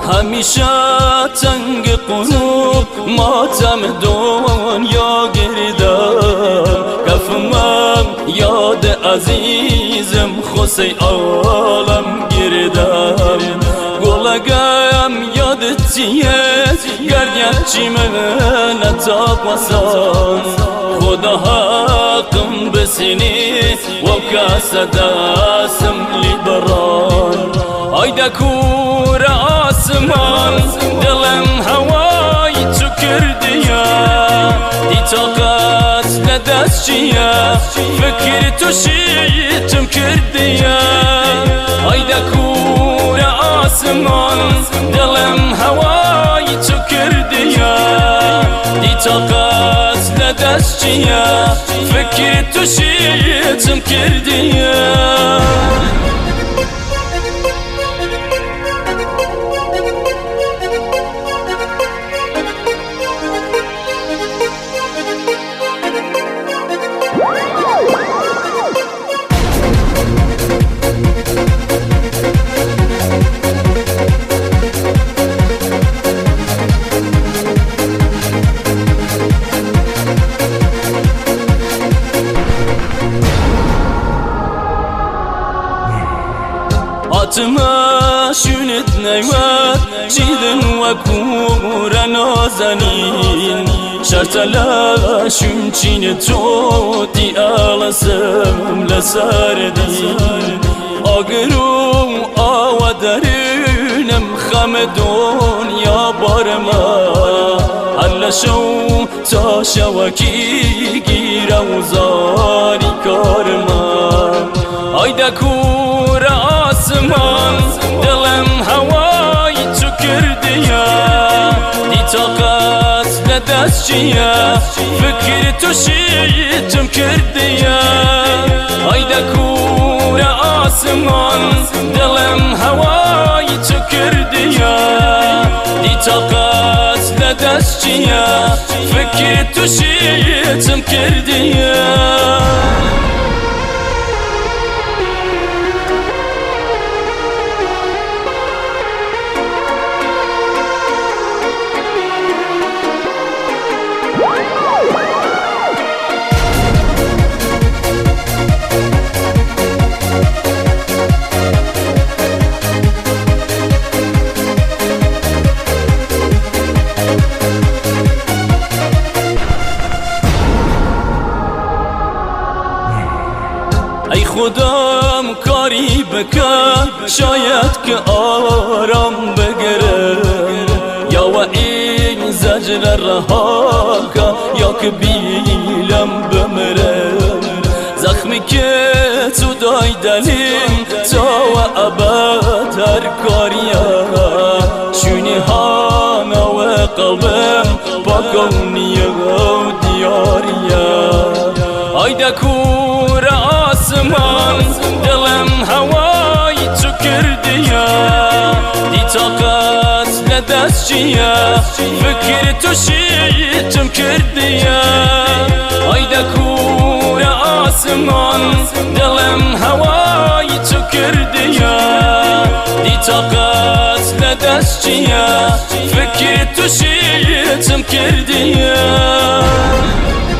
همیشه تنگ قلوب ماتم دنیا گردم کفمم یاد عزیزم خوسی عالم گردم گلگم یادتیه گرگرچی من نتاقوسان خدا حقم بسینی و کس دستم لیبران آیده کور آسمان دلم هوای تو کردیه دی طاقت ندست چیه فکر تو شیطم کردیه آیده کور آسمان دلم هوای تو کردیه دی طاقت ندست چیه فکر تو شیطم کردیه عتمه شونت نیوت چیدن و کور نازنین شرطلا شون چین تو دی آلسم لسردین آگرو آوا درونم خم دنیا بارما هل شو تا شوکی گیر اوزاری کارما آیده کور آسمان دلم هوای تو کردیه دی طاقت ندست چیه فکر تو شیطم کردیه آیده کور آسمان دلم هوای تو کردیه دی طاقت ندست چیه فکر تو شیطم کردیه ای خودم کاری بکن شاید که آرام بگیرم یا و این زجر رها کن یا که بیلم بمرم زخمی که تو دای دلیم تا و ابد هر کاریم چونی هانا و قلبم پاکونیه و دیاریه آیده کور آسمان دلم هوای تو کردیه دی طاقت ندست چیه فکر تو شیطم کردیه آیده کور آسمان دلم هوای تو کردیه دی طاقت ندست چیه فکر تو شیطم کردیه